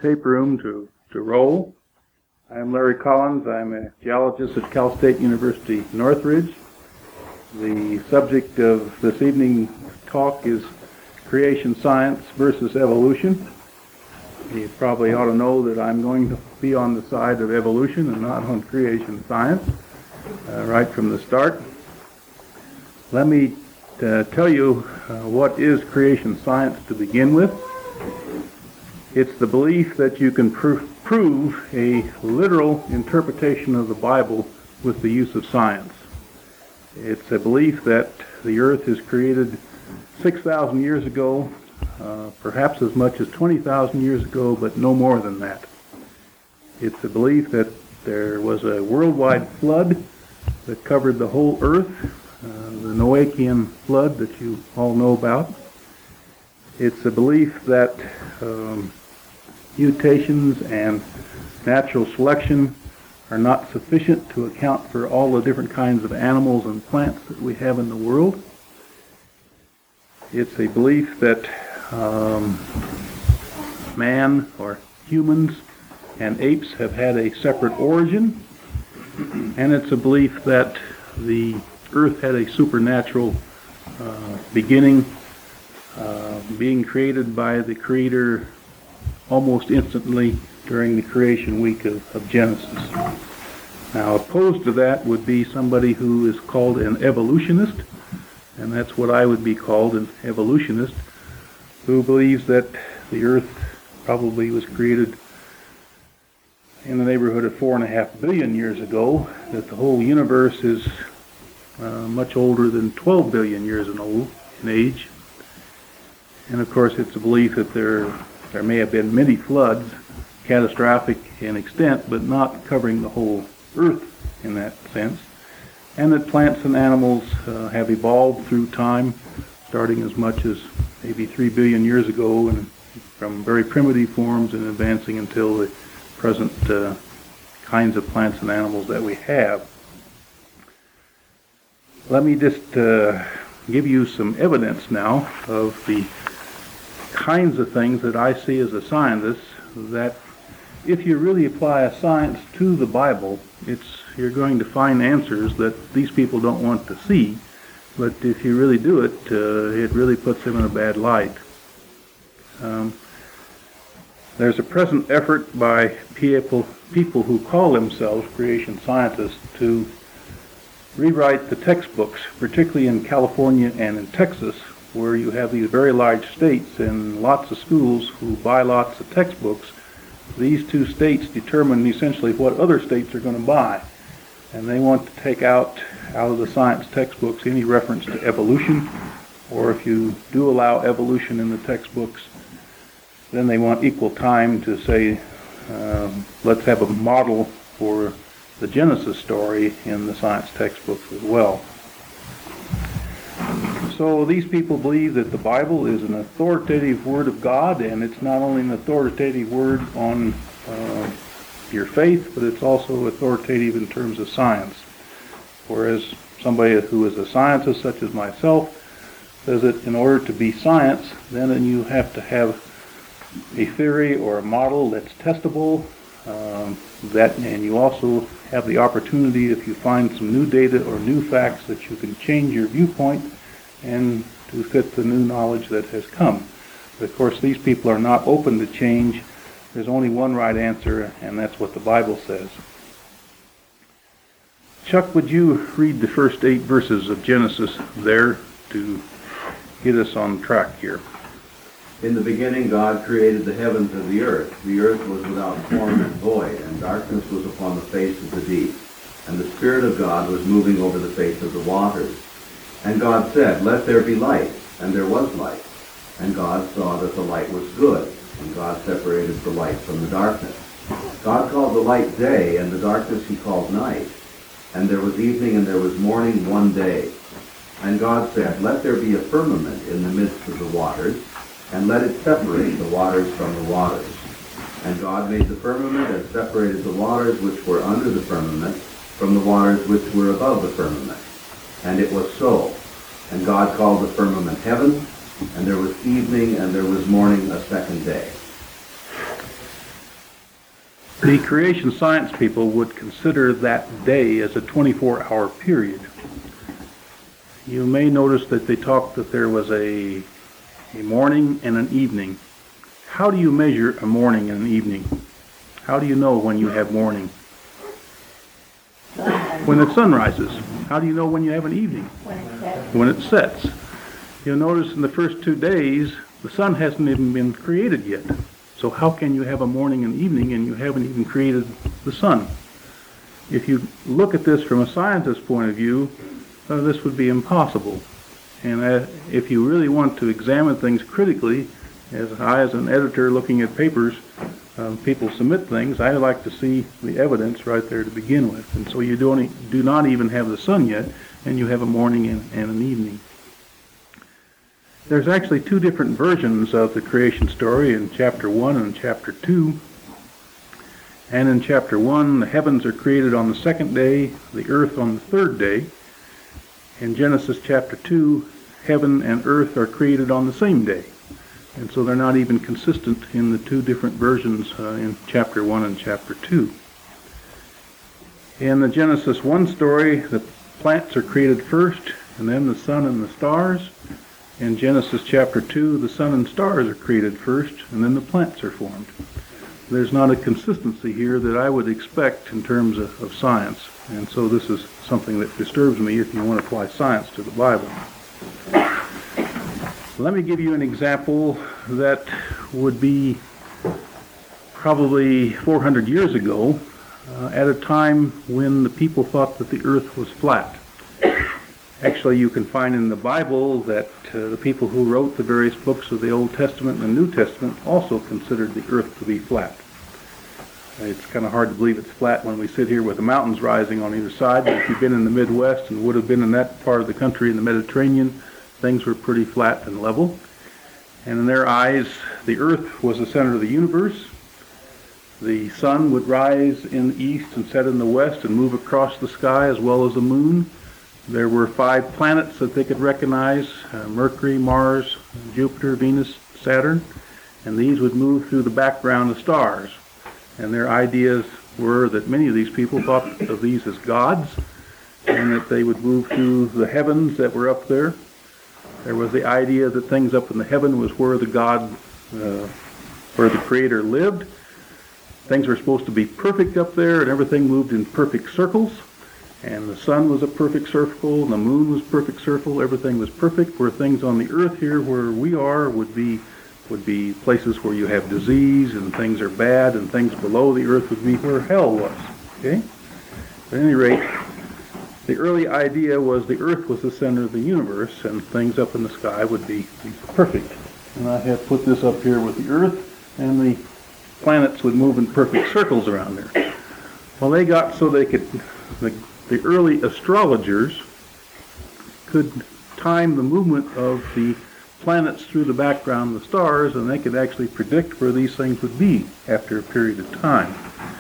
tape room to roll. I'm Larry Collins. I'm a geologist at Cal State University Northridge. The subject of this evening's talk is creation science versus evolution. You probably ought to know that I'm going to be on the side of evolution and not on creation science right from the start. Let me tell you what is creation science to begin with. It's the belief that you can prove a literal interpretation of the Bible with the use of science. It's a belief that the earth is created 6,000 years ago, perhaps as much as 20,000 years ago, but no more than that. It's a belief that there was a worldwide flood that covered the whole earth, the Noachian flood that you all know about. It's a belief that mutations and natural selection are not sufficient to account for all the different kinds of animals and plants that we have in the world. It's a belief that man or humans and apes have had a separate origin, and it's a belief that the earth had a supernatural beginning, being created by the Creator almost instantly during the creation week of Genesis. Now, opposed to that would be somebody who is called an evolutionist, and that's what I would be called, an evolutionist, who believes that the earth probably was created in the neighborhood of 4.5 billion years ago, that the whole universe is much older than 12 billion years in age. And of course, it's a belief that there may have been many floods, catastrophic in extent, but not covering the whole earth in that sense. And that plants and animals have evolved through time, starting as much as maybe 3 billion years ago, and from very primitive forms and advancing until the present kinds of plants and animals that we have. Let me just give you some evidence now of the kinds of things that I see as a scientist, that if you really apply a science to the Bible, you're going to find answers that these people don't want to see, but if you really do it, it really puts them in a bad light. There's a present effort by people who call themselves creation scientists to rewrite the textbooks, particularly in California and in Texas, where you have these very large states and lots of schools who buy lots of textbooks. These two states determine essentially what other states are going to buy. And they want to take out of the science textbooks any reference to evolution, or if you do allow evolution in the textbooks, then they want equal time to say, let's have a model for the Genesis story in the science textbooks as well. So these people believe that the Bible is an authoritative word of God, and it's not only an authoritative word on your faith, but it's also authoritative in terms of science. Whereas somebody who is a scientist, such as myself, says that in order to be science, then you have to have a theory or a model that's testable, and you also have the opportunity, if you find some new data or new facts, that you can change your viewpoint and to fit the new knowledge that has come. But of course, these people are not open to change. There's only one right answer, and that's what the Bible says. Chuck, would you read the first 8 verses of Genesis there to get us on track here? In the beginning God created the heavens and the earth. The earth was without form and void, and darkness was upon the face of the deep. And the Spirit of God was moving over the face of the waters. And God said, "Let there be light," and there was light. And God saw that the light was good, and God separated the light from the darkness. God called the light day, and the darkness he called night. And there was evening and there was morning one day. And God said, "Let there be a firmament in the midst of the waters, and let it separate the waters from the waters." And God made the firmament and separated the waters which were under the firmament from the waters which were above the firmament. And it was so. And God called the firmament heaven, and there was evening and there was morning a second day. The creation science people would consider that day as a 24-hour period. You may notice that they talked that there was a morning and an evening. How do you measure a morning and an evening? How do you know when you have morning? When the sun rises. How do you know when you have an evening? When it sets. You'll notice in the first 2 days, the sun hasn't even been created yet. So how can you have a morning and evening and you haven't even created the sun? If you look at this from a scientist's point of view, this would be impossible. And if you really want to examine things critically, as an editor looking at papers, people submit things, I like to see the evidence right there to begin with. And so you do not even have the sun yet, and you have a morning and an evening. There's actually 2 different versions of the creation story in chapter 1 and chapter 2. And in chapter 1, the heavens are created on the 2nd day, the earth on the 3rd day. In Genesis chapter 2, heaven and earth are created on the same day. And so they're not even consistent in the 2 different versions in chapter 1 and chapter 2. In the Genesis 1 story, the plants are created first, and then the sun and the stars. In Genesis chapter 2, the sun and stars are created first, and then the plants are formed. There's not a consistency here that I would expect in terms of science. And so this is something that disturbs me if you want to apply science to the Bible. Let me give you an example that would be probably 400 years ago, at a time when the people thought that the earth was flat. Actually, you can find in the Bible that the people who wrote the various books of the Old Testament and the New Testament also considered the earth to be flat. It's kind of hard to believe it's flat when we sit here with the mountains rising on either side, but if you've been in the Midwest and would have been in that part of the country in the Mediterranean, things were pretty flat and level. And in their eyes, the earth was the center of the universe. The sun would rise in the east and set in the west and move across the sky, as well as the moon. There were 5 planets that they could recognize, Mercury, Mars, Jupiter, Venus, Saturn, and these would move through the background of stars. And their ideas were that many of these people thought of these as gods, and that they would move through the heavens that were up there. There was the idea that things up in the heaven was where the God, where the Creator lived. Things were supposed to be perfect up there, and everything moved in perfect circles. And the sun was a perfect circle, and the moon was a perfect circle. Everything was perfect. Where things on the earth here, where we are, would be places where you have disease and things are bad, and things below the earth would be where hell was. Okay? At any rate, the early idea was the earth was the center of the universe, and things up in the sky would be perfect. And I have put this up here with the earth, and the planets would move in perfect circles around there. Well, they got so they could, the early astrologers could time the movement of the planets through the background of the stars, and they could actually predict where these things would be after a period of time.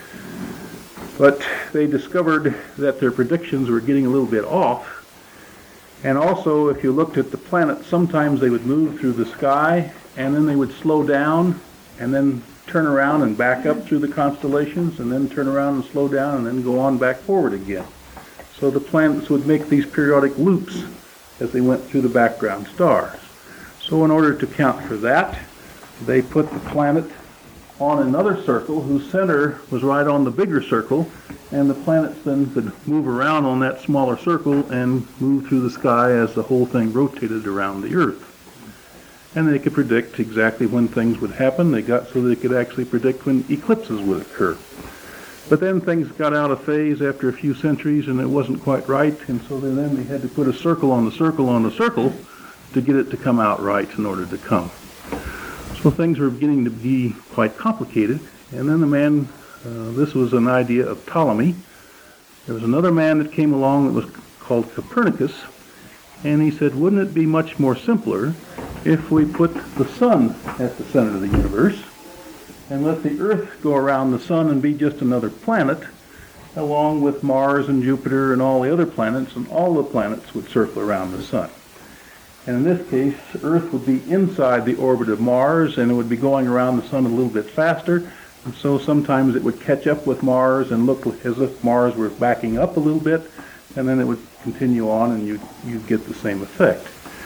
But they discovered that their predictions were getting a little bit off. And also, if you looked at the planets, sometimes they would move through the sky, and then they would slow down, and then turn around and back up through the constellations, and then turn around and slow down, and then go on back forward again. So the planets would make these periodic loops as they went through the background stars. So in order to account for that, they put the planet on another circle whose center was right on the bigger circle, and the planets then could move around on that smaller circle and move through the sky as the whole thing rotated around the earth. And they could predict exactly when things would happen. They got so they could actually predict when eclipses would occur. But then things got out of phase after a few centuries, and it wasn't quite right, and so then they had to put a circle on the circle on the circle to get it to come out right in order to come. So things were beginning to be quite complicated, and then the man, this was an idea of Ptolemy. There was another man that came along that was called Copernicus, and he said, wouldn't it be much more simpler if we put the sun at the center of the universe and let the earth go around the sun and be just another planet, along with Mars and Jupiter and all the other planets, and all the planets would circle around the sun. And in this case, Earth would be inside the orbit of Mars, and it would be going around the sun a little bit faster, And so sometimes it would catch up with Mars and look as if Mars were backing up a little bit, and then it would continue on and you'd get the same effect.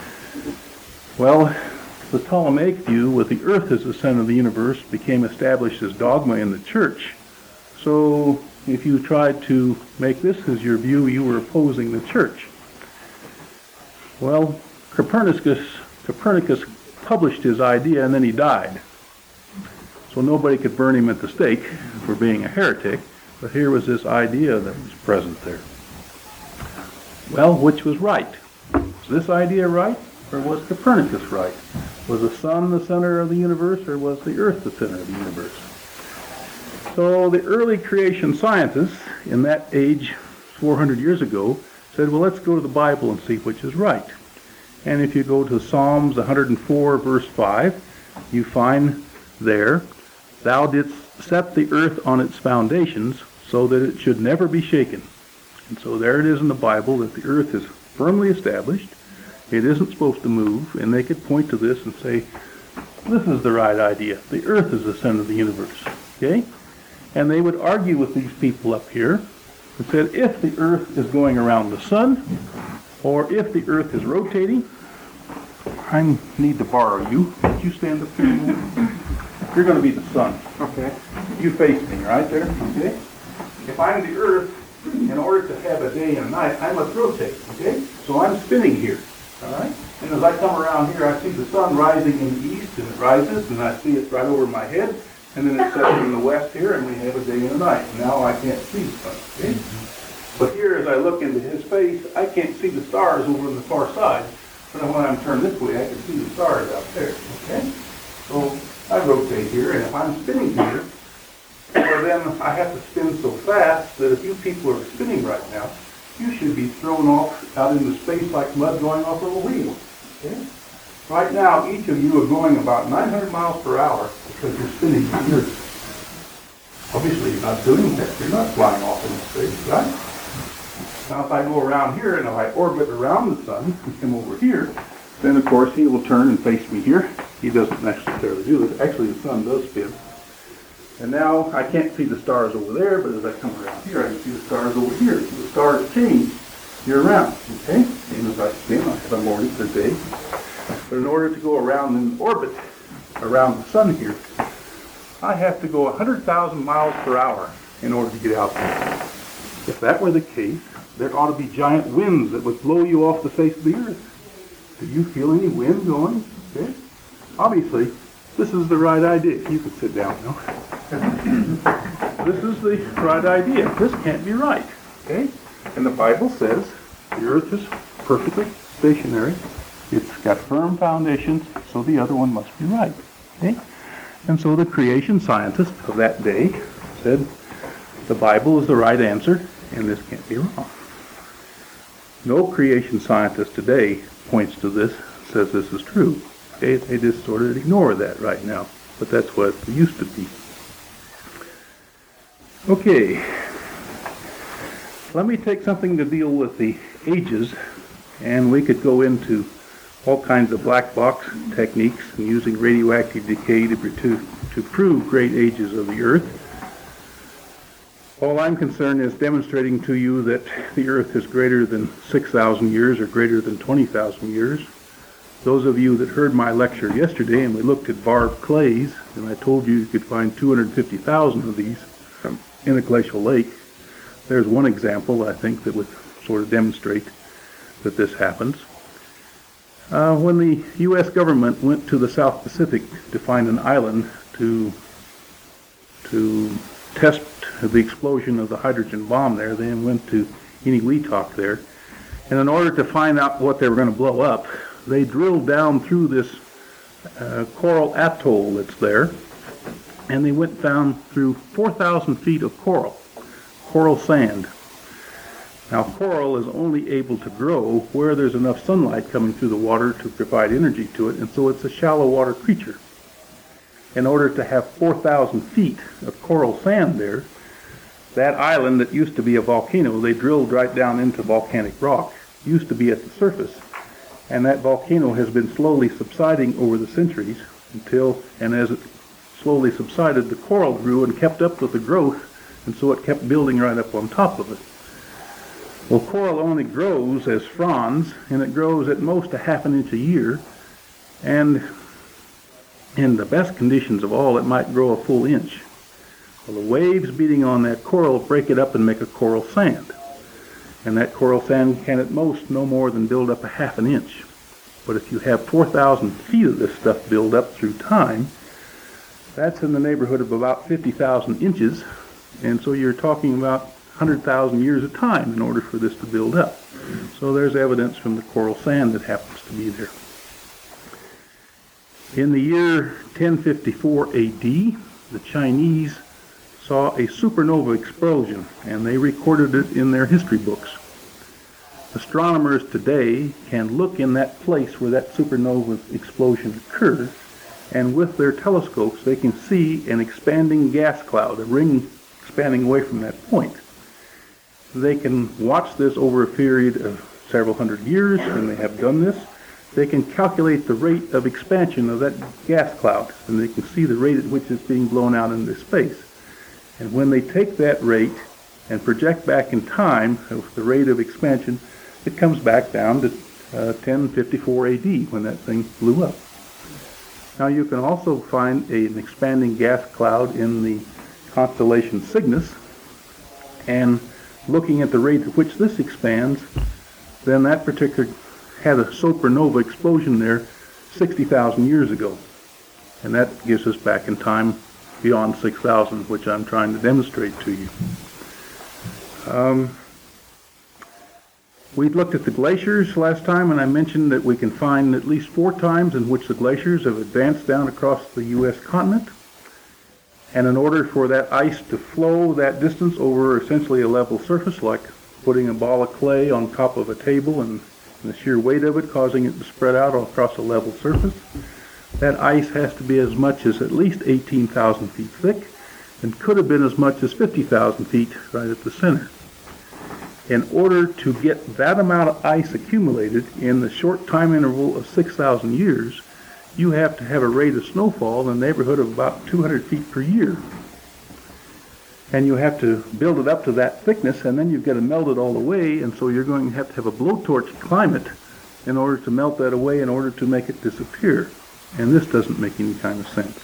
Well, the Ptolemaic view with the Earth as the center of the universe became established as dogma in the church. So if you tried to make this as your view, you were opposing the church. Well, Copernicus published his idea and then he died. So nobody could burn him at the stake for being a heretic, but here was this idea that was present there. Well, which was right? Was this idea right, or was Copernicus right? Was the sun the center of the universe, or was the earth the center of the universe? So the early creation scientists in that age, 400 years ago, said, well, let's go to the Bible and see which is right. And if you go to Psalms 104, verse 5, you find there, thou didst set the earth on its foundations so that it should never be shaken. And so there it is in the Bible that the earth is firmly established. It isn't supposed to move, and they could point to this and say, this is the right idea. The earth is the center of the universe. Okay? And they would argue with these people up here and said, if the earth is going around the sun, or if the earth is rotating, I need to borrow you. Could you stand up here? You're going to be the sun. Okay. You face me, right there. Okay. If I'm the earth, in order to have a day and a night, I must rotate. Okay. So I'm spinning here. All right. And as I come around here, I see the sun rising in the east, and it rises, and I see it right over my head, and then it sets in the west here, and we have a day and a night. Now I can't see the sun. Okay. But here, as I look into his face, I can't see the stars over on the far side. But when I'm turned this way, I can see the stars out there. Okay? So I rotate here, and if I'm spinning here, well, then I have to spin so fast that if you people are spinning right now, you should be thrown off out into space like mud going off of a wheel. Okay? Right now, each of you are going about 900 miles per hour because you're spinning the earth. Obviously, you're not doing that. You're not flying off into space, right? Now, if I go around here and if I orbit around the sun and come over here, then of course he will turn and face me here. He doesn't necessarily do this. Actually, the sun does spin. And now I can't see the stars over there, but as I come around here, I can see the stars over here. So the stars change year-round. Okay? And as I spin, I have a morning or day. But in order to go around in orbit around the sun here, I have to go 100,000 miles per hour in order to get out there. If that were the case, there ought to be giant winds that would blow you off the face of the earth. Do you feel any wind going? Okay. Obviously, this is the right idea. You can sit down now. This is the right idea. This can't be right. Okay? And the Bible says the earth is perfectly stationary. It's got firm foundations, so the other one must be right. Okay? And so the creation scientists of that day said the Bible is the right answer, and this can't be wrong. No creation scientist today points to this, says this is true. Okay? They just sort of ignore that right now. But that's what it used to be. Okay. Let me take something to deal with the ages, and we could go into all kinds of black box techniques and using radioactive decay to prove great ages of the earth. All I'm concerned is demonstrating to you that the earth is greater than 6,000 years or greater than 20,000 years. Those of you that heard my lecture yesterday and we looked at barbed clays, and I told you you could find 250,000 of these in a glacial lake. There's one example, I think, that would sort of demonstrate that this happens. When the U.S. government went to the South Pacific to find an island to test the explosion of the hydrogen bomb there, they went to Inuiatok there. And in order to find out what they were going to blow up, they drilled down through this coral atoll that's there, and they went down through 4,000 feet of coral sand. Now, coral is only able to grow where there's enough sunlight coming through the water to provide energy to it, and so it's a shallow water creature. In order to have 4,000 feet of coral sand there, that island that used to be a volcano, they drilled right down into volcanic rock, used to be at the surface. And that volcano has been slowly subsiding over the centuries until, and as it slowly subsided, the coral grew and kept up with the growth, and so it kept building right up on top of it. Well, coral only grows as fronds, and it grows at most a half an inch a year, and in the best conditions of all, it might grow a full inch. Well, the waves beating on that coral break it up and make a coral sand. And that coral sand can at most no more than build up a half an inch. But if you have 4,000 feet of this stuff build up through time, that's in the neighborhood of about 50,000 inches. And so you're talking about 100,000 years of time in order for this to build up. So there's evidence from the coral sand that happens to be there. In the year 1054 AD, the Chinese saw a supernova explosion, and they recorded it in their history books. Astronomers today can look in that place where that supernova explosion occurred, and with their telescopes they can see an expanding gas cloud, a ring expanding away from that point. They can watch this over a period of several hundred years, and they have done this. They can calculate the rate of expansion of that gas cloud, and they can see the rate at which it's being blown out into space. And when they take that rate and project back in time of the rate of expansion, it comes back down to 1054 AD when that thing blew up. Now you can also find an expanding gas cloud in the constellation Cygnus, and looking at the rate at which this expands, then that particular had a supernova explosion there 60,000 years ago. And that gives us back in time beyond 6,000, which I'm trying to demonstrate to you. We looked at the glaciers last time, and I mentioned that we can find at least 4 times in which the glaciers have advanced down across the U.S. continent. And in order for that ice to flow that distance over essentially a level surface, like putting a ball of clay on top of a table and the sheer weight of it causing it to spread out across a level surface, that ice has to be as much as at least 18,000 feet thick, and could have been as much as 50,000 feet right at the center. In order to get that amount of ice accumulated in the short time interval of 6,000 years, you have to have a rate of snowfall in the neighborhood of about 200 feet per year. And you have to build it up to that thickness, and then you've got to melt it all away, and so you're going to have a blowtorch climate in order to melt that away in order to make it disappear. And this doesn't make any kind of sense.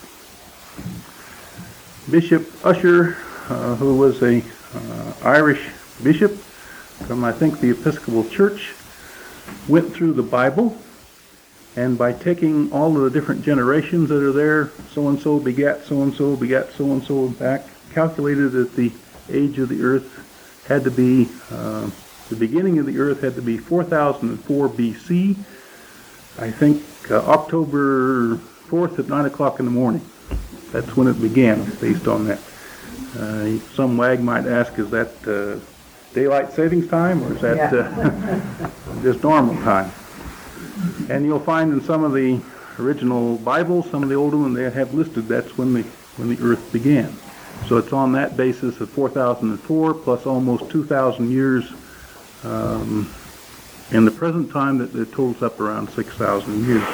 Bishop Ussher, who was a Irish bishop from, I think, the Episcopal Church, went through the Bible, and by taking all of the different generations that are there, so-and-so begat so-and-so, begat so-and-so back, calculated that the age of the earth had to be, the beginning of the earth had to be 4004 BC, I think October 4th at 9 o'clock in the morning. That's when it began, based on that. Some wag might ask, is that daylight savings time, or is that just normal time? And you'll find in some of the original Bibles, some of the older ones, they have listed that's when the earth began. So it's on that basis of 4004 plus almost 2,000 years in the present time that it totals up around 6,000 years.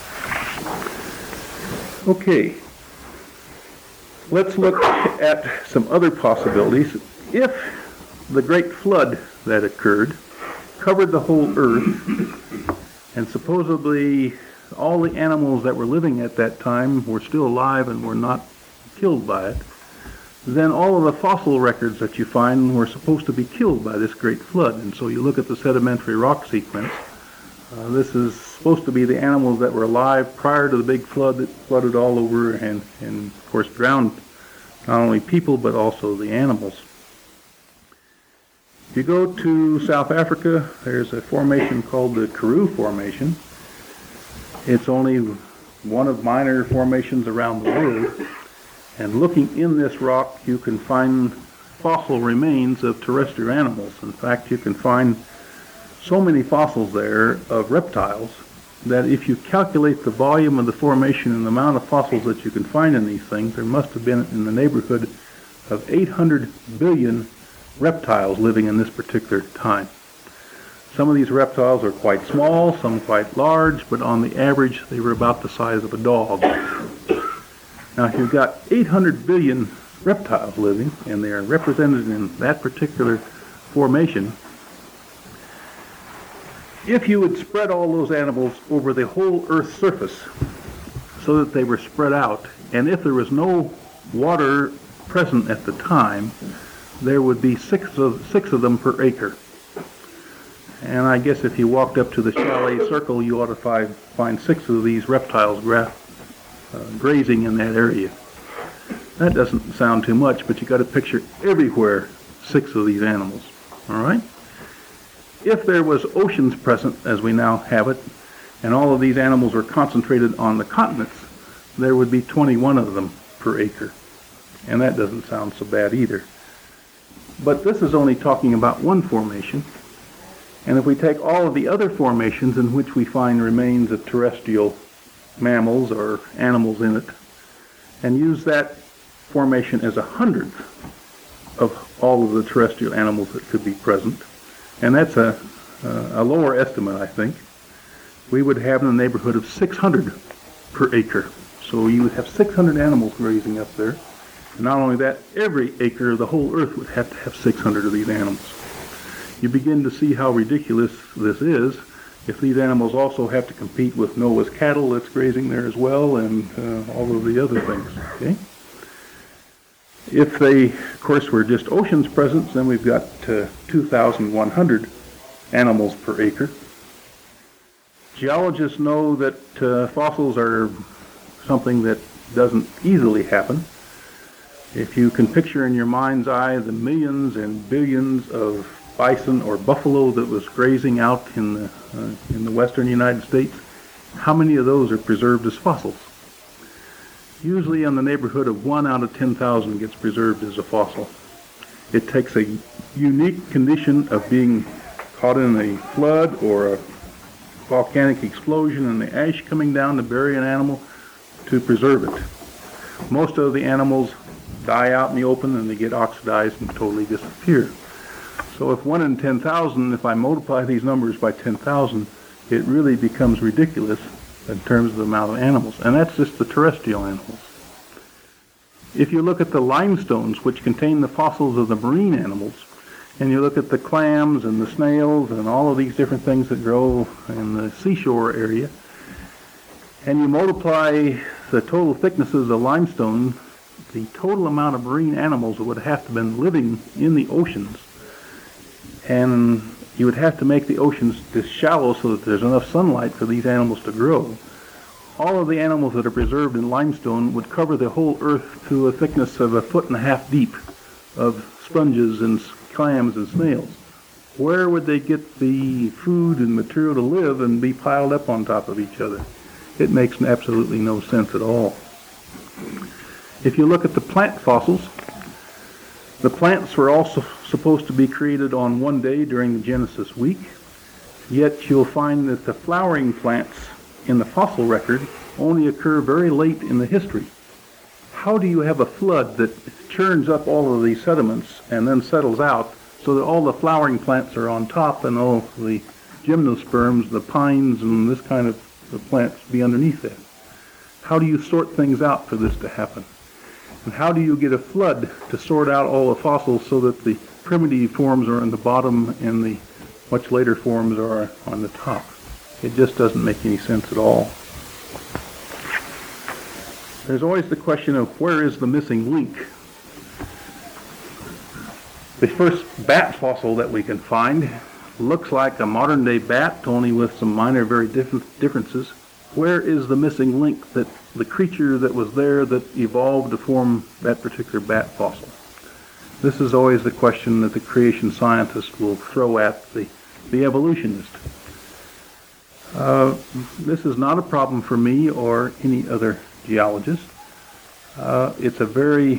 Okay, let's look at some other possibilities. If the great flood that occurred covered the whole earth, and supposedly all the animals that were living at that time were still alive and were not killed by it, then all of the fossil records that you find were supposed to be killed by this great flood. And so you look at the sedimentary rock sequence. This is supposed to be the animals that were alive prior to the big flood that flooded all over and of course drowned not only people but also the animals. If you go to South Africa, there's a formation called the Karoo Formation. It's only one of minor formations around the world. And looking in this rock, you can find fossil remains of terrestrial animals. In fact, you can find so many fossils there of reptiles that if you calculate the volume of the formation and the amount of fossils that you can find in these things, there must have been in the neighborhood of 800 billion reptiles living in this particular time. Some of these reptiles are quite small, some quite large, but on the average they were about the size of a dog. Now, if you've got 800 billion reptiles living, and they are represented in that particular formation, if you would spread all those animals over the whole Earth's surface so that they were spread out, and if there was no water present at the time, there would be six of them per acre. And I guess if you walked up to the chalet circle, you ought to find 6 of these reptiles grazing in that area. That doesn't sound too much, but you got to picture everywhere 6 of these animals. All right? If there was oceans present, as we now have it, and all of these animals were concentrated on the continents, there would be 21 of them per acre. And that doesn't sound so bad either. But this is only talking about one formation. And if we take all of the other formations in which we find remains of terrestrial mammals or animals in it, and use that formation as 100th of all of the terrestrial animals that could be present, and that's a lower estimate, I think, we would have in the neighborhood of 600 per acre. So you would have 600 animals grazing up there. And not only that, every acre of the whole earth would have to have 600 of these animals. You begin to see how ridiculous this is if these animals also have to compete with Noah's cattle that's grazing there as well, and all of the other things. Okay? If they, of course, were just oceans present, then we've got 2,100 animals per acre. Geologists know that fossils are something that doesn't easily happen. If you can picture in your mind's eye the millions and billions of bison or buffalo that was grazing out in the western United States, how many of those are preserved as fossils? Usually in the neighborhood of 1 out of 10,000 gets preserved as a fossil. It takes a unique condition of being caught in a flood or a volcanic explosion and the ash coming down to bury an animal to preserve it. Most of the animals die out in the open and they get oxidized and totally disappear. So if 1 in 10,000, if I multiply these numbers by 10,000, it really becomes ridiculous in terms of the amount of animals. And that's just the terrestrial animals. If you look at the limestones, which contain the fossils of the marine animals, and you look at the clams and the snails and all of these different things that grow in the seashore area, and you multiply the total thicknesses of the limestone, the total amount of marine animals that would have to have been living in the oceans, and you would have to make the oceans this shallow so that there's enough sunlight for these animals to grow. All of the animals that are preserved in limestone would cover the whole earth to a thickness of 1.5 feet deep of sponges and clams and snails. Where would they get the food and material to live and be piled up on top of each other? It makes absolutely no sense at all. If you look at the plant fossils, the plants were also supposed to be created on one day during the Genesis week, yet you'll find that the flowering plants in the fossil record only occur very late in the history. How do you have a flood that churns up all of these sediments and then settles out so that all the flowering plants are on top and all the gymnosperms, the pines, and this kind of plants be underneath that? How do you sort things out for this to happen? And how do you get a flood to sort out all the fossils so that the primitive forms are on the bottom and the much later forms are on the top? It just doesn't make any sense at all. There's always the question of where is the missing link? The first bat fossil that we can find looks like a modern day bat, only with some minor very differences. Where is the missing link that the creature that was there that evolved to form that particular bat fossil? This is always the question that the creation scientist will throw at the evolutionist. This is not a problem for me or any other geologist. It's a very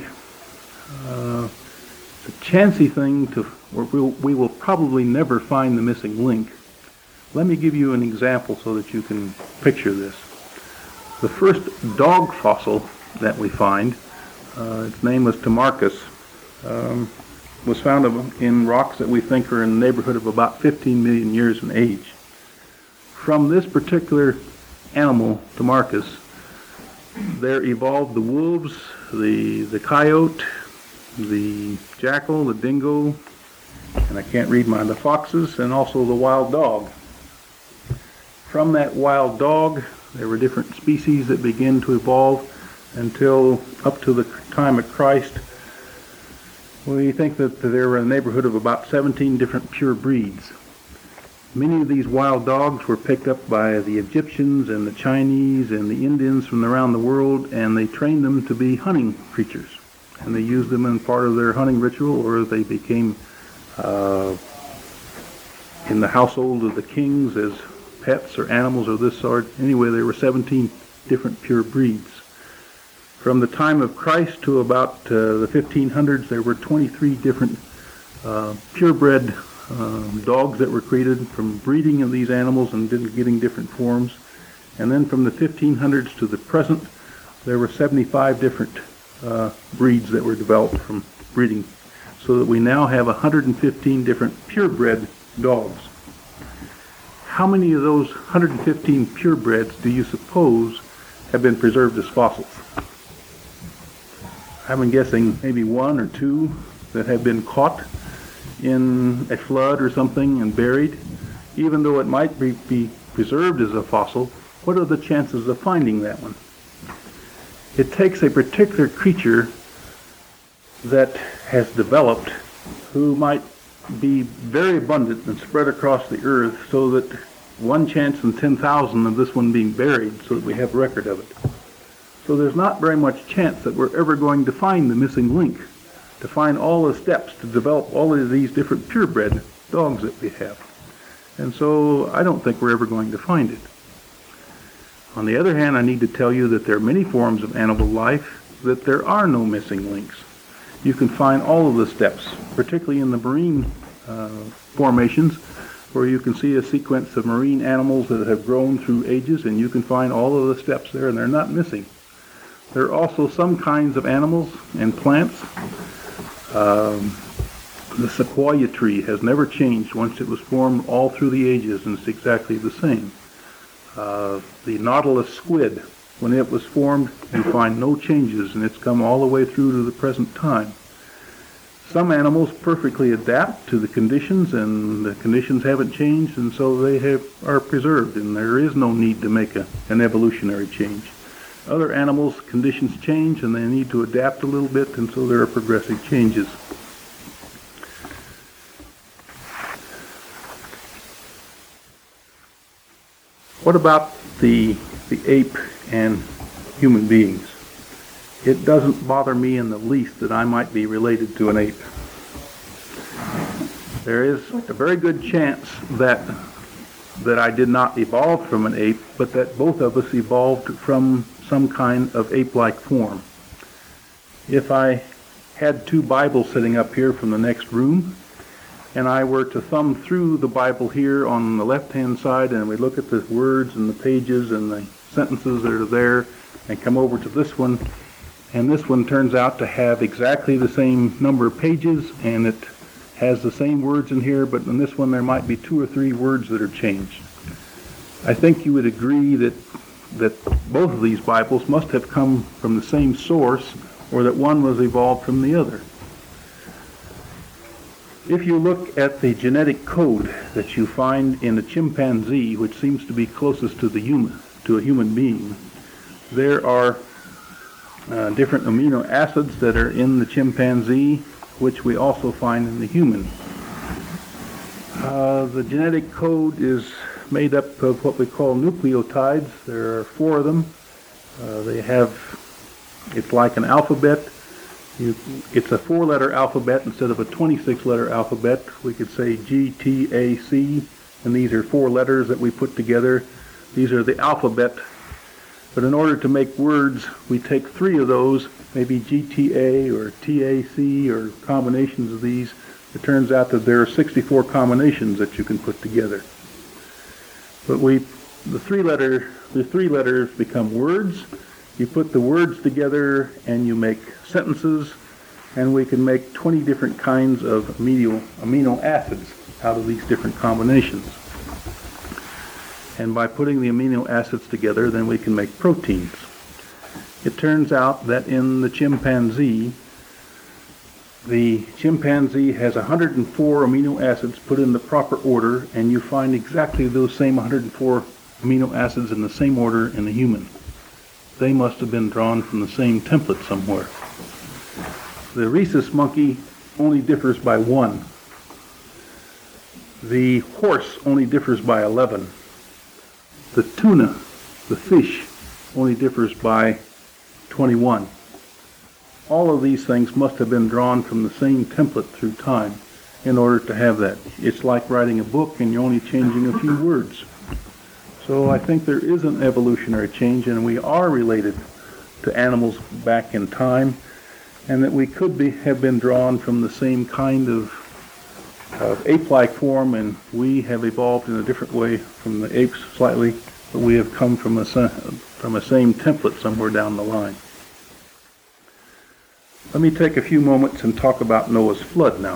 chancy thing we will probably never find the missing link. Let me give you an example so that you can picture this. The first dog fossil that we find, its name was Timarchus, was found in rocks that we think are in the neighborhood of about 15 million years in age. From this particular animal, Timarchus, there evolved the wolves, the coyote, the jackal, the dingo, and I can't read mine, the foxes, and also the wild dog. From that wild dog, there were different species that began to evolve until up to the time of Christ. We think that there were a neighborhood of about 17 different pure breeds. Many of these wild dogs were picked up by the Egyptians and the Chinese and the Indians from around the world, and they trained them to be hunting creatures. And they used them in part of their hunting ritual, or they became in the household of the kings as pets or animals of this sort. Anyway, there were 17 different pure breeds. From the time of Christ to about the 1500s, there were 23 different purebred dogs that were created from breeding of these animals and getting different forms. And then from the 1500s to the present, there were 75 different breeds that were developed from breeding, so that we now have 115 different purebred dogs. How many of those 115 purebreds do you suppose have been preserved as fossils? I've been guessing maybe one or two that have been caught in a flood or something and buried. Even though it might be preserved as a fossil, what are the chances of finding that one? It takes a particular creature that has developed who might be very abundant and spread across the earth, so that one chance in 10,000 of this one being buried so that we have record of it. So there's not very much chance that we're ever going to find the missing link, to find all the steps to develop all of these different purebred dogs that we have. And so I don't think we're ever going to find it. On the other hand, I need to tell you that there are many forms of animal life that there are no missing links. You can find all of the steps, particularly in the marine formations, where you can see a sequence of marine animals that have grown through ages, and you can find all of the steps there, and they're not missing. There are also some kinds of animals and plants. The sequoia tree has never changed once it was formed all through the ages, and it's exactly the same. The nautilus squid, when it was formed, you find no changes, and it's come all the way through to the present time. Some animals perfectly adapt to the conditions, and the conditions haven't changed, and so they are preserved, and there is no need to make an evolutionary change. Other animals, conditions change, and they need to adapt a little bit, and so there are progressive changes. What about the ape and human beings? It doesn't bother me in the least that I might be related to an ape. There is a very good chance that I did not evolve from an ape, but that both of us evolved from some kind of ape-like form. If I had two Bibles sitting up here from the next room, and I were to thumb through the Bible here on the left-hand side, and we look at the words and the pages and the sentences that are there, and come over to this one, and this one turns out to have exactly the same number of pages, and it has the same words in here, but in this one there might be 2 or 3 words that are changed. I think you would agree that both of these Bibles must have come from the same source, or that one was evolved from the other. If you look at the genetic code that you find in a chimpanzee, which seems to be closest to a human being, there are different amino acids that are in the chimpanzee, which we also find in the human. The genetic code is made up of what we call nucleotides. There are 4 of them. It's like an alphabet. It's a 4-letter alphabet instead of a 26-letter alphabet. We could say G, T, A, C, and these are 4 letters that we put together. These are the alphabet. But in order to make words, we take 3 of those, maybe GTA or TAC or combinations of these. It turns out that there are 64 combinations that you can put together. But the three letters become words. You put the words together and you make sentences, and we can make 20 different kinds of amino acids out of these different combinations. And by putting the amino acids together, then we can make proteins. It turns out that in the chimpanzee has 104 amino acids put in the proper order, and you find exactly those same 104 amino acids in the same order in the human. They must have been drawn from the same template somewhere. The rhesus monkey only differs by 1. The horse only differs by 11. The tuna, the fish, only differs by 21. All of these things must have been drawn from the same template through time in order to have that. It's like writing a book and you're only changing a few words. So I think there is an evolutionary change, and we are related to animals back in time, and that we could have been drawn from the same kind of ape-like form, and we have evolved in a different way from the apes slightly, but we have come from a same template somewhere down the line. Let me take a few moments and talk about Noah's flood now.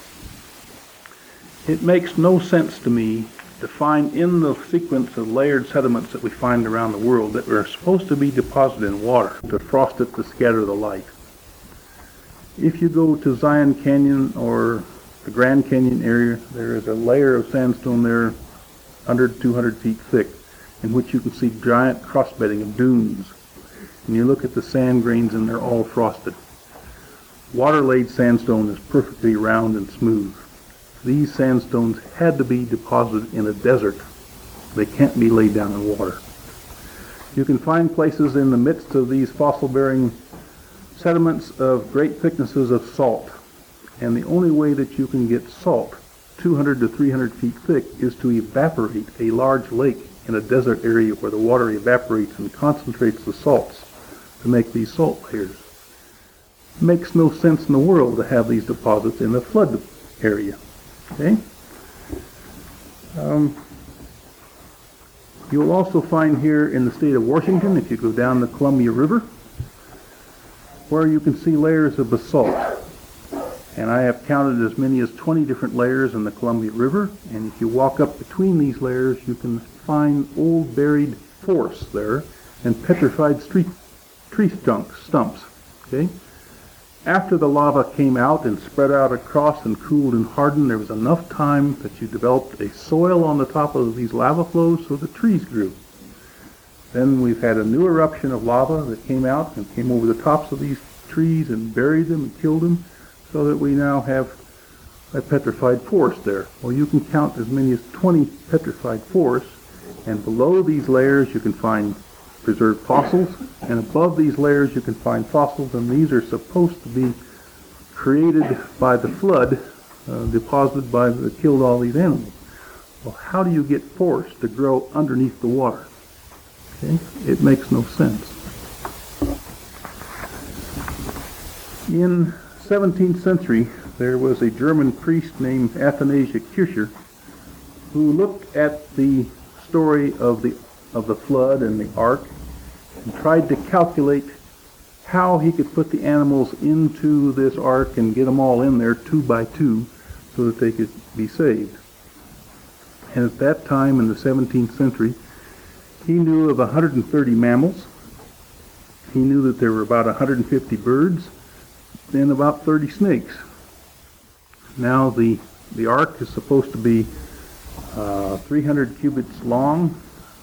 It makes no sense to me to find in the sequence of layered sediments that we find around the world that are supposed to be deposited in water to frost it to scatter the light. If you go to Zion Canyon or the Grand Canyon area, there is a layer of sandstone there 100 to 200 feet thick in which you can see giant crossbedding of dunes. And you look at the sand grains and they're all frosted. Water-laid sandstone is perfectly round and smooth. These sandstones had to be deposited in a desert. They can't be laid down in water. You can find places in the midst of these fossil-bearing sediments of great thicknesses of salt. And the only way that you can get salt 200 to 300 feet thick is to evaporate a large lake in a desert area where the water evaporates and concentrates the salts to make these salt layers. It makes no sense in the world to have these deposits in a flood area. Okay? You will also find here in the state of Washington, if you go down the Columbia River, where you can see layers of basalt. And I have counted as many as 20 different layers in the Columbia River, and if you walk up between these layers, you can find old buried forests there and petrified tree stumps. Okay? After the lava came out and spread out across and cooled and hardened, there was enough time that you developed a soil on the top of these lava flows so the trees grew. Then we've had a new eruption of lava that came out and came over the tops of these trees and buried them and killed them, so that we now have a petrified forest there. Well, you can count as many as 20 petrified forests, and below these layers you can find preserved fossils, and above these layers you can find fossils, and these are supposed to be created by the flood, deposited by that killed all these animals. Well, how do you get forests to grow underneath the water? Okay? It makes no sense. In 17th century, there was a German priest named Athanasius Kircher who looked at the story of the flood and the ark and tried to calculate how he could put the animals into this ark and get them all in there 2 by 2 so that they could be saved. And at that time in the 17th century, he knew of 130 mammals. He knew that there were about 150 birds and about 30 snakes. Now the ark is supposed to be 300 cubits long,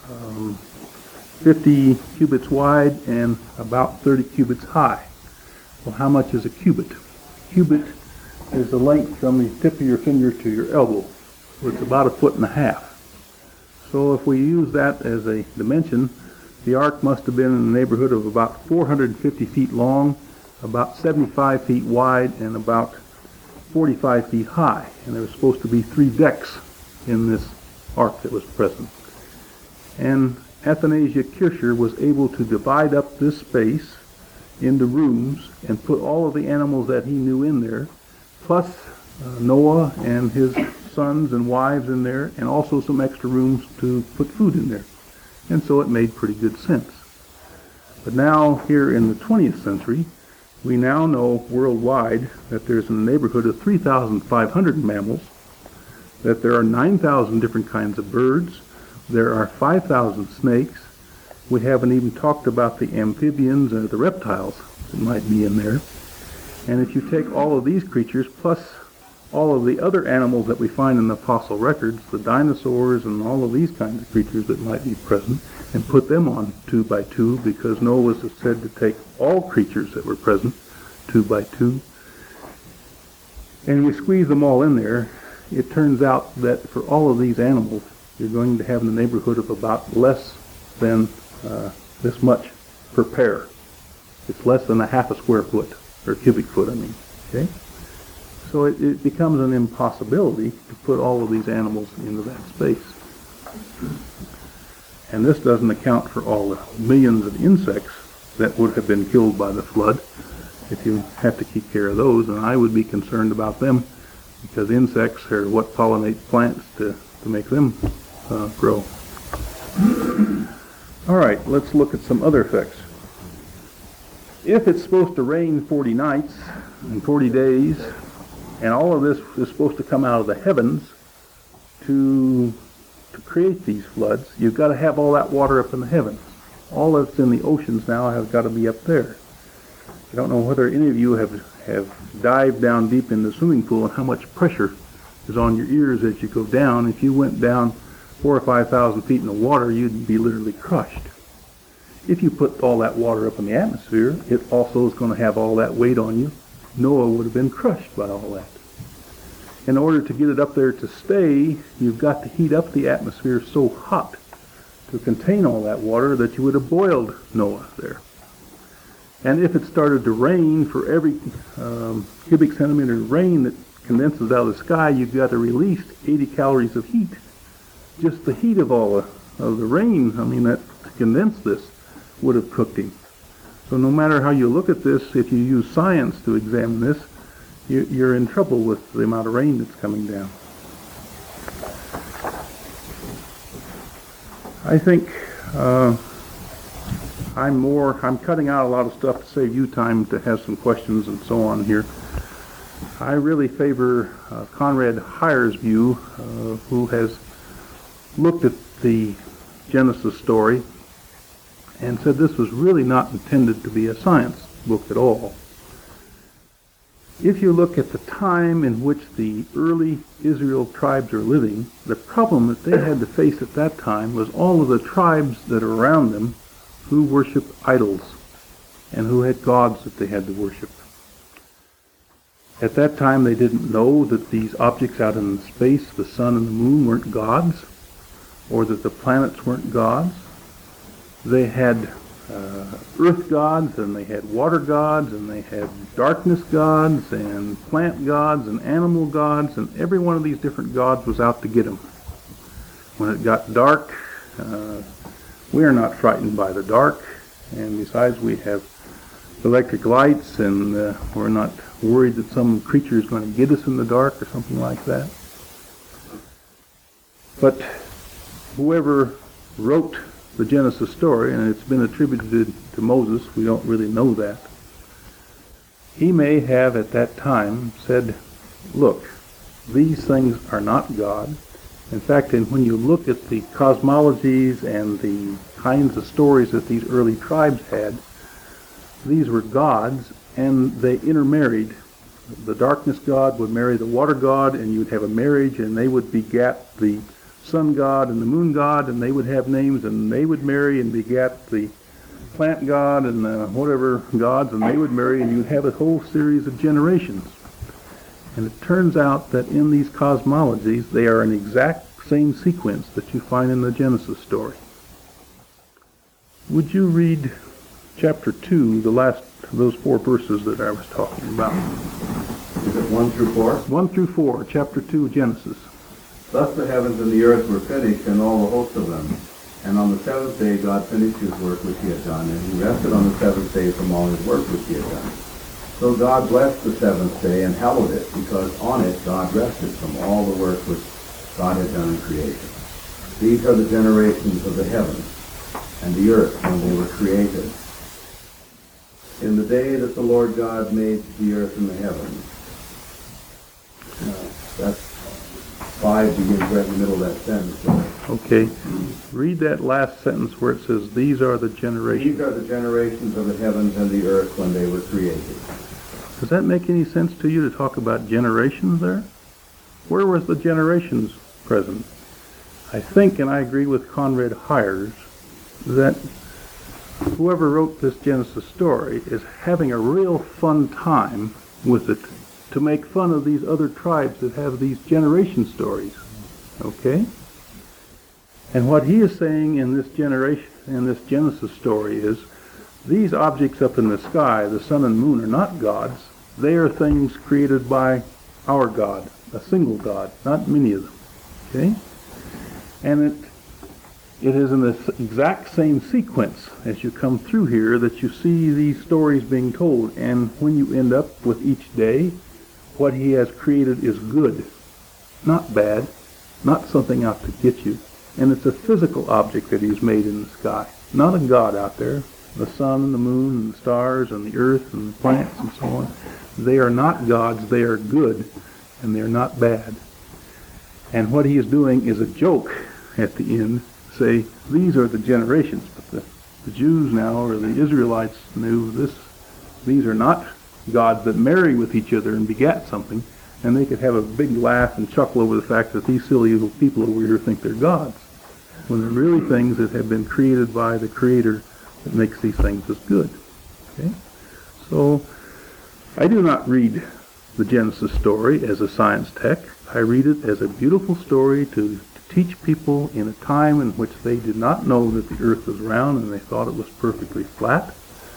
50 cubits wide, and about 30 cubits high. Well, how much is a cubit? A cubit is the length from the tip of your finger to your elbow. So it's about 1.5 feet. So if we use that as a dimension, the ark must have been in the neighborhood of about 450 feet long, about 75 feet wide, and about 45 feet high. And there was supposed to be 3 decks in this ark that was present. And Athanasius Kircher was able to divide up this space into rooms and put all of the animals that he knew in there, plus Noah and his sons and wives in there, and also some extra rooms to put food in there. And so it made pretty good sense. But now, here in the 20th century, we now know worldwide that there's in the neighborhood of 3,500 mammals, that there are 9,000 different kinds of birds, there are 5,000 snakes, We haven't even talked about the amphibians or the reptiles that might be in there. And if you take all of these creatures, plus all of the other animals that we find in the fossil records, the dinosaurs and all of these kinds of creatures that might be present, and put them on 2 by 2, because Noah was said to take all creatures that were present 2 by 2, and we squeeze them all in there, it turns out that for all of these animals, you're going to have in the neighborhood of about less than this much per pair. It's less than a half a square foot, or cubic foot, I mean. Okay? So it becomes an impossibility to put all of these animals into that space. And this doesn't account for all the millions of insects that would have been killed by the flood, if you have to keep care of those, and I would be concerned about them, because insects are what pollinate plants to make them grow. All right, let's look at some other effects. If it's supposed to rain 40 nights and 40 days, and all of this is supposed to come out of the heavens to create these floods, you've got to have all that water up in the heavens. All that's in the oceans now has got to be up there. I don't know whether any of you have dived down deep in the swimming pool and how much pressure is on your ears as you go down. If you went down 4,000 or 5,000 feet in the water, you'd be literally crushed. If you put all that water up in the atmosphere, it also is going to have all that weight on you. Noah would have been crushed by all that. In order to get it up there to stay, you've got to heat up the atmosphere so hot to contain all that water that you would have boiled Noah there. And if it started to rain, for every cubic centimeter of rain that condenses out of the sky, you've got to release 80 calories of heat. Just the heat of all of the rain, I mean, that to condense this would have cooked him. So no matter how you look at this, if you use science to examine this, you're in trouble with the amount of rain that's coming down. I think I'm cutting out a lot of stuff to save you time to have some questions and so on here. I really favor Conrad Heyer's view, who has looked at the Genesis story and said this was really not intended to be a science book at all. If you look at the time in which the early Israel tribes are living, the problem that they had to face at that time was all of the tribes that are around them who worship idols and who had gods that they had to worship. At that time, they didn't know that these objects out in space, the sun and the moon, weren't gods, or that the planets weren't gods. They had earth gods, and they had water gods, and they had darkness gods, and plant gods, and animal gods, and every one of these different gods was out to get them. When it got dark, we are not frightened by the dark, and besides we have electric lights, and we're not worried that some creature is going to get us in the dark or something like that. But whoever wrote the Genesis story, and it's been attributed to Moses, we don't really know that, he may have at that time said, look, these things are not God. In fact, when you look at the cosmologies and the kinds of stories that these early tribes had, these were gods, and they intermarried. The darkness god would marry the water god, and you'd have a marriage, and they would begat the sun god and the moon god, and they would have names, and they would marry and begat the plant god and whatever gods, and they would marry, and you'd have a whole series of generations. And it turns out that in these cosmologies, they are an exact same sequence that you find in the Genesis story. Would you read chapter 2, the last of those 4 verses that I was talking about? Is it 1 through 4? 1 through 4, chapter 2 of Genesis. Thus the heavens and the earth were finished, and all the host of them. And on the seventh day God finished his work which he had done, and he rested on the seventh day from all his work which he had done. So God blessed the seventh day and hallowed it, because on it God rested from all the work which God had done in creation. These are the generations of the heavens and the earth when they were created. In the day that the Lord God made the earth and the heavens. 5 begins right in the middle of that sentence. So Okay. Read that last sentence where it says, these are the generations. these are the generations of the heavens and the earth when they were created. Does that make any sense to you to talk about generations there? Where was the generations present? I think, and I agree with Conrad Hires, that whoever wrote this Genesis story is having a real fun time with it to make fun of these other tribes that have these generation stories. Okay? And what he is saying in this Genesis story is, these objects up in the sky, the sun and moon, are not gods. They are things created by our God, a single God, not many of them. Okay? And it is in this exact same sequence as you come through here that you see these stories being told. And when you end up with each day, what he has created is good, not bad, not something out to get you. And it's a physical object that he's made in the sky, not a God out there. The sun and the moon and the stars and the earth and the plants and so on. They are not gods, they are good, and they're not bad. And what he is doing is a joke at the end, say, these are the generations. But the Jews now, or the Israelites, knew these are not gods that marry with each other and begat something, and they could have a big laugh and chuckle over the fact that these silly little people over here think they're gods, when they're really things that have been created by the Creator that makes these things as good. Okay? So, I do not read the Genesis story as a science text. I read it as a beautiful story to teach people in a time in which they did not know that the earth was round and they thought it was perfectly flat.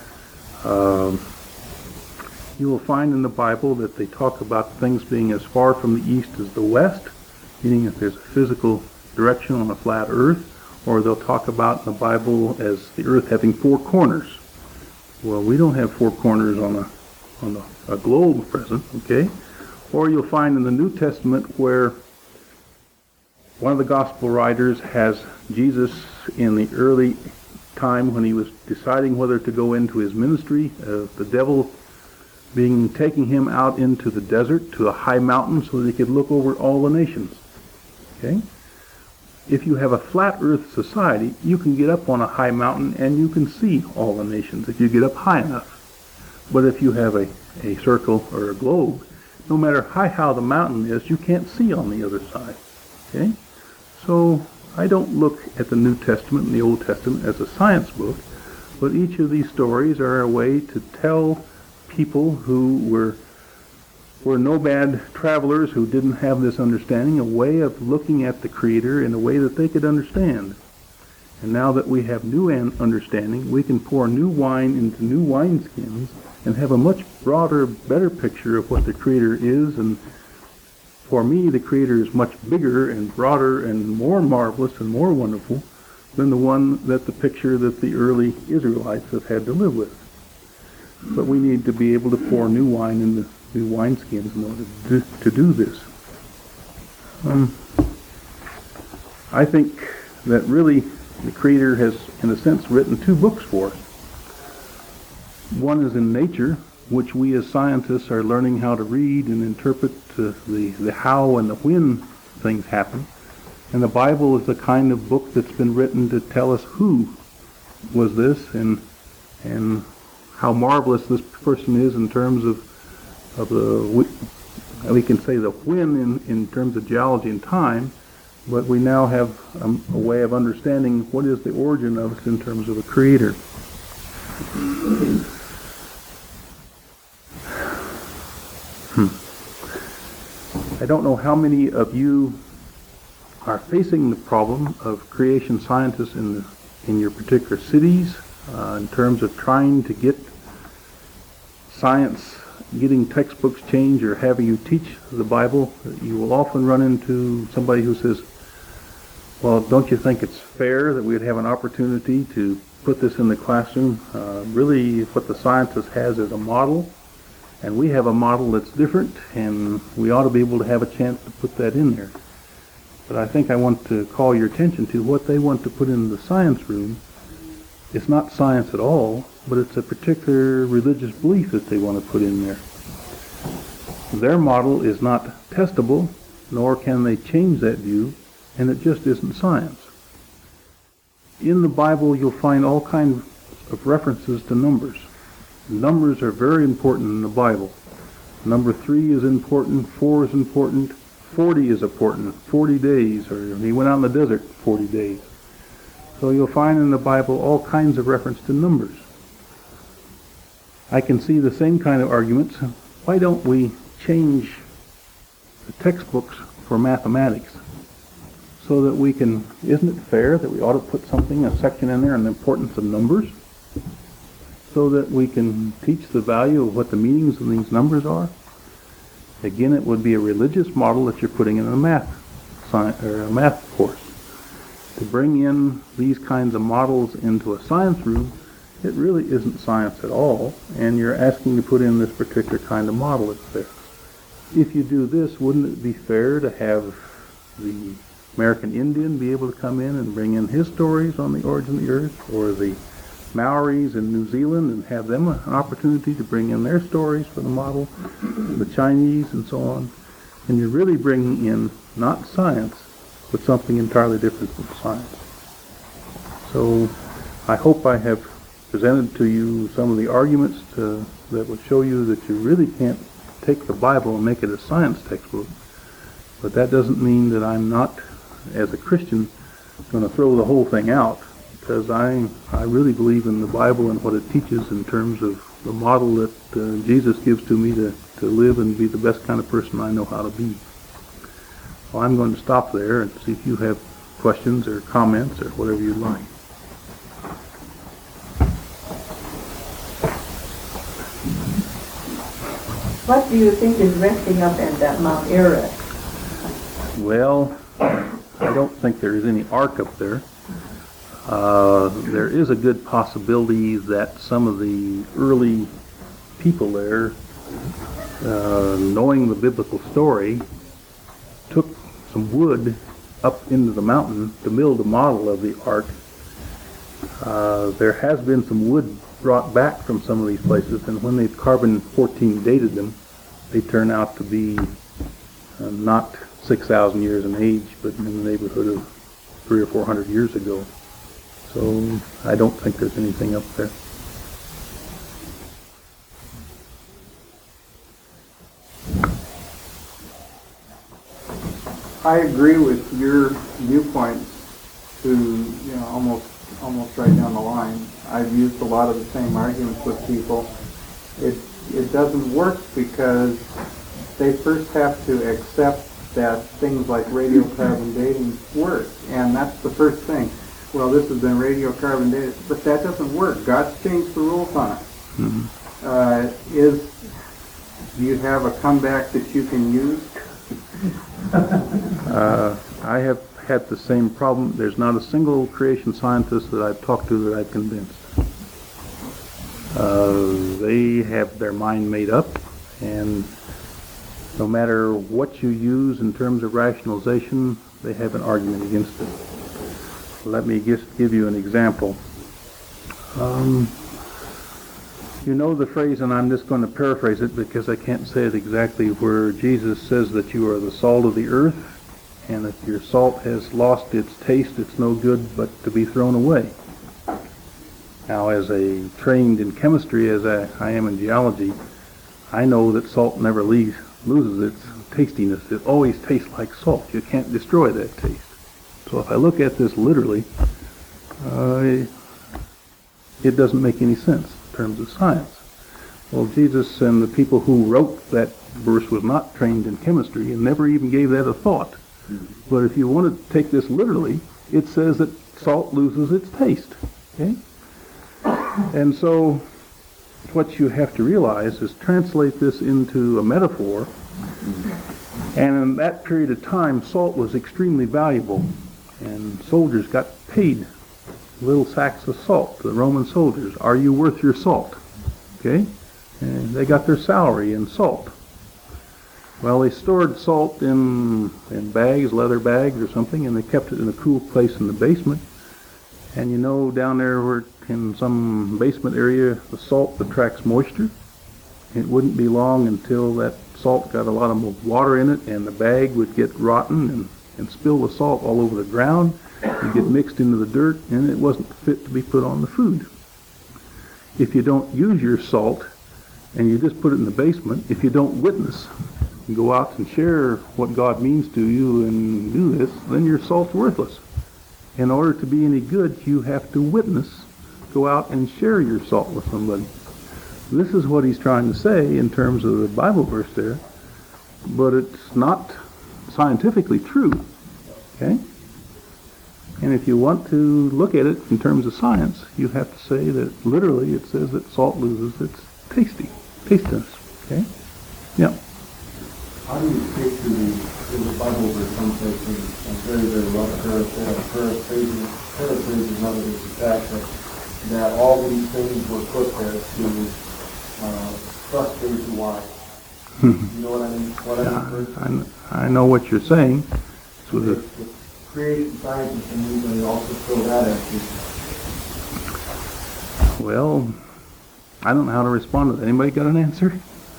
You will find in the Bible that they talk about things being as far from the east as the west, meaning that there's a physical direction on a flat earth, or they'll talk about in the Bible as the earth having 4 corners. Well, we don't have 4 corners on a globe present, okay? Or you'll find in the New Testament where one of the gospel writers has Jesus in the early time when he was deciding whether to go into his ministry, the devil taking him out into the desert to a high mountain so that he could look over all the nations. Okay? If you have a flat earth society, you can get up on a high mountain and you can see all the nations if you get up high enough. But if you have a circle or a globe, no matter how high the mountain is, you can't see on the other side. Okay? So I don't look at the New Testament and the Old Testament as a science book, but each of these stories are a way to tell people who were nomad travelers who didn't have this understanding, a way of looking at the Creator in a way that they could understand. And now that we have new understanding, we can pour new wine into new wineskins and have a much broader, better picture of what the Creator is. And for me, the Creator is much bigger and broader and more marvelous and more wonderful than the picture that the early Israelites have had to live with. But we need to be able to pour new wine into new wineskins in order to do this. I think that really the Creator has, in a sense, written 2 books for us. One is in nature, which we as scientists are learning how to read and interpret the how and the when things happen. And the Bible is the kind of book that's been written to tell us who was this and how marvelous this person is in terms of we can say the when in terms of geology and time, but we now have a way of understanding what is the origin of us in terms of a Creator. I don't know how many of you are facing the problem of creation scientists in your particular cities in terms of trying to get science, getting textbooks changed or having you teach the Bible. You will often run into somebody who says, well, don't you think it's fair that we'd have an opportunity to put this in the classroom? Really what the scientist has is a model, and we have a model that's different, and we ought to be able to have a chance to put that in there. But I think I want to call your attention to what they want to put in the science room. It's not science at all, but it's a particular religious belief that they want to put in there. Their model is not testable. nor can they change that view, and it just isn't science. In the Bible, you'll find all kinds of references to numbers. Numbers are very important in the Bible. Number 3 is important, 4 is important, 40 is important, 40 days, or he went out in the desert 40 days. So you'll find in the Bible all kinds of reference to numbers. I can see the same kind of arguments. Why don't we change the textbooks for mathematics so that we can, isn't it fair that we ought to put something, a section in there on the importance of numbers so that we can teach the value of what the meanings of these numbers are? Again, it would be a religious model that you're putting in a math course. To bring in these kinds of models into a science room, it really isn't science at all, and you're asking to put in this particular kind of model that's there. If you do this, wouldn't it be fair to have the American Indian be able to come in and bring in his stories on the origin of the earth, or the Maoris in New Zealand and have them an opportunity to bring in their stories for the model, the Chinese and so on? And you're really bringing in not science, but something entirely different from science. So I hope I have presented to you some of the arguments that would show you that you really can't take the Bible and make it a science textbook. But that doesn't mean that I'm not, as a Christian, going to throw the whole thing out, because I really believe in the Bible and what it teaches in terms of the model that Jesus gives to me to live and be the best kind of person I know how to be. Well, I'm going to stop there and see if you have questions or comments or whatever you'd like. What do you think is resting up at that Mount Ararat? Well, I don't think there is any ark up there. There is a good possibility that some of the early people there, knowing the biblical story, took some wood up into the mountain to build a model of the ark. There has been some wood brought back from some of these places, and when they've carbon-14 dated them, they turn out to be not 6,000 years in age, but in the neighborhood of 300 or 400 years ago. So I don't think there's anything up there. I agree with your viewpoints to almost right down the line. I've used a lot of the same arguments with people. It doesn't work because they first have to accept that things like radiocarbon dating work, and that's the first thing. Well, this has been radiocarbon dated, but that doesn't work. God's changed the rules on it. Mm-hmm. Do you have a comeback that you can use? I have had the same problem. There's not a single creation scientist that I've talked to that I've convinced. They have their mind made up, and no matter what you use in terms of rationalization, they have an argument against it. Let me just give you an example. You know the phrase, and I'm just going to paraphrase it because I can't say it exactly, where Jesus says that you are the salt of the earth, and if your salt has lost its taste, it's no good but to be thrown away. Now, as a trained in chemistry, as I am in geology, I know that salt never loses its tastiness. It always tastes like salt. You can't destroy that taste. So if I look at this literally, it doesn't make any sense in terms of science. Well, Jesus and the people who wrote that verse was not trained in chemistry and never even gave that a thought. Mm-hmm. But if you want to take this literally, it says that salt loses its taste. Okay? And so what you have to realize is translate this into a metaphor. And in that period of time, salt was extremely valuable. And soldiers got paid little sacks of salt, the Roman soldiers. Are you worth your salt? Okay? And they got their salary in salt. Well, they stored salt in bags, leather bags or something, and they kept it in a cool place in the basement. And you know, down there where in some basement area, the salt attracts moisture. it wouldn't be long until that salt got a lot of water in it, and the bag would get rotten and spill the salt all over the ground. It'd get mixed into the dirt, and it wasn't fit to be put on the food. If you don't use your salt and you just put it in the basement, if you don't witness and go out and share what God means to you and do this, then your salt's worthless. In order to be any good, you have to witness, go out and share your salt with somebody. This is what he's trying to say in terms of the Bible verse there, but it's not scientifically true, okay? And if you want to look at it in terms of science, you have to say that literally it says that salt loses its tastiness, okay? Yeah. How do you take to the Bible verse someplace and very rough paraphrasing of it is the fact that all these things were put there to frustrate the wise. You know what I mean? I know what you're saying. So the created scientists, and we also throw that at you. Well, I don't know how to respond to that. Anybody got an answer?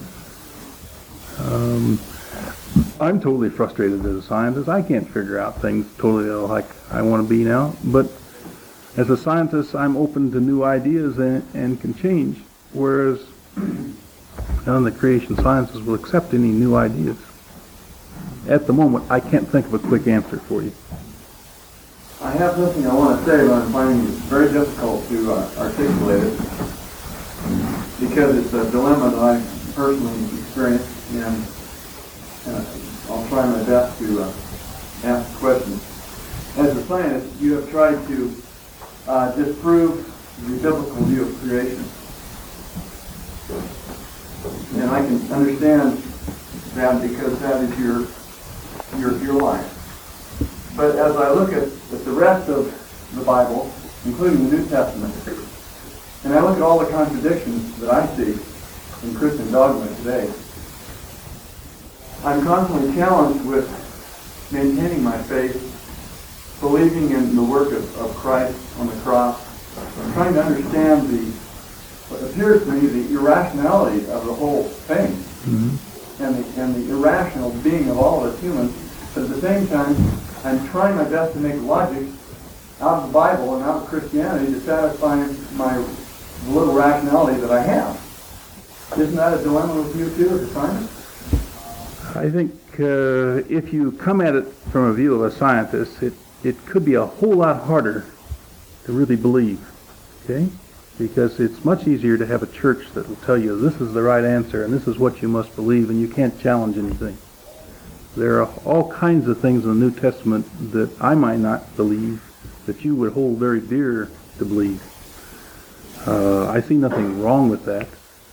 I'm totally frustrated as a scientist. I can't figure out things totally like I want to be now. But as a scientist, I'm open to new ideas and can change. Whereas none of the creation sciences will accept any new ideas. At the moment, I can't think of a quick answer for you. I have something I want to say, but I'm finding it very difficult to articulate it because it's a dilemma that I personally experienced, and I'll try my best to ask the question. As a scientist, you have tried to disprove the biblical view of creation. And I can understand that because that is your life. But as I look at the rest of the Bible, including the New Testament, and I look at all the contradictions that I see in Christian dogma today, I'm constantly challenged with maintaining my faith, believing in the work of Christ on the cross, trying to understand what appears to me the irrationality of the whole thing, and the irrational being of all of us humans. But at the same time, I'm trying my best to make logic out of the Bible and out of Christianity to satisfy the little rationality that I have. Isn't that a dilemma with you too as a scientist? I think if you come at it from a view of a scientist, it could be a whole lot harder to really believe, okay? Because it's much easier to have a church that will tell you this is the right answer and this is what you must believe, and you can't challenge anything. There are all kinds of things in the New Testament that I might not believe that you would hold very dear to believe. I see nothing wrong with that.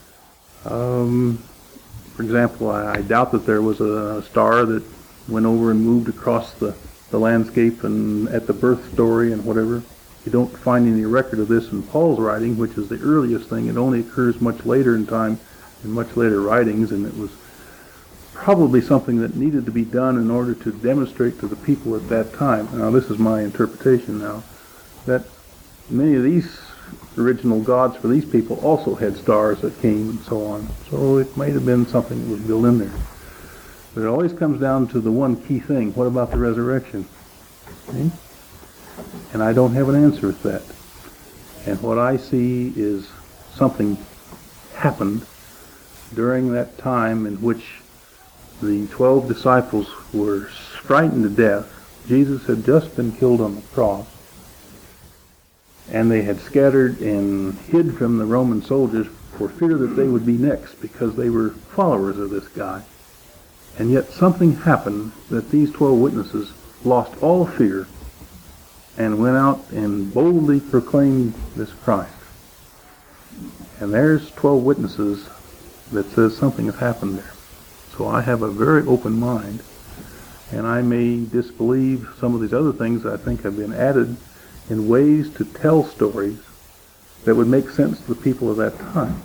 For example, I doubt that there was a star that went over and moved across the landscape and at the birth story and whatever. You don't find any record of this in Paul's writing, which is the earliest thing. It only occurs much later in time in much later writings, and it was probably something that needed to be done in order to demonstrate to the people at that time. Now, this is my interpretation now, that many of these original gods for these people also had stars that came and so on. So it might have been something that was built in there. But it always comes down to the one key thing. What about the resurrection? Okay? And I don't have an answer to that. And what I see is something happened during that time in which the 12 disciples were frightened to death. Jesus had just been killed on the cross. And they had scattered and hid from the Roman soldiers for fear that they would be next because they were followers of this guy. And yet something happened that these 12 witnesses lost all fear and went out and boldly proclaimed this Christ. And there's 12 witnesses that says something has happened there. So I have a very open mind, and I may disbelieve some of these other things that I think have been added in ways to tell stories that would make sense to the people of that time.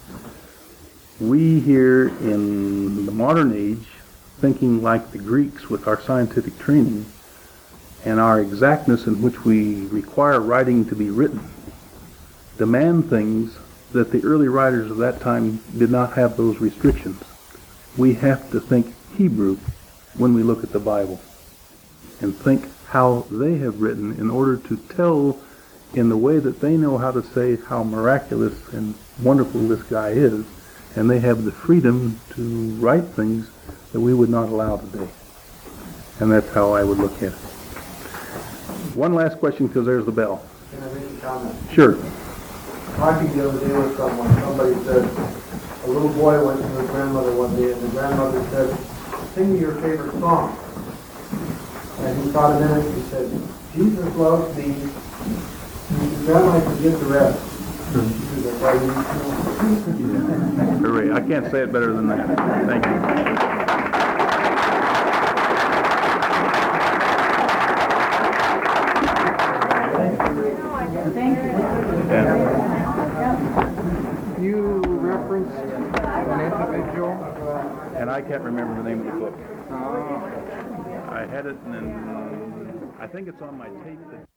We here in the modern age, thinking like the Greeks with our scientific training and our exactness in which we require writing to be written, demand things that the early writers of that time did not have those restrictions. We have to think Hebrew when we look at the Bible and think how they have written in order to tell in the way that they know how to say how miraculous and wonderful this guy is, and they have the freedom to write things that we would not allow today. And that's how I would look at it. One last question, because there's the bell. Can I make a comment? Sure. Talking the other day with someone, somebody said, a little boy went to his grandmother one day, and the grandmother said, sing me your favorite song. And he thought a minute, he said, Jesus loves me. He said, Grandma, I forget the rest. She said, that's why you need to know. Hooray. I can't say it better than that. Thank you. Yeah. You referenced an individual. And I can't remember the name of the book. Oh. I had it, and then I think it's on my tape.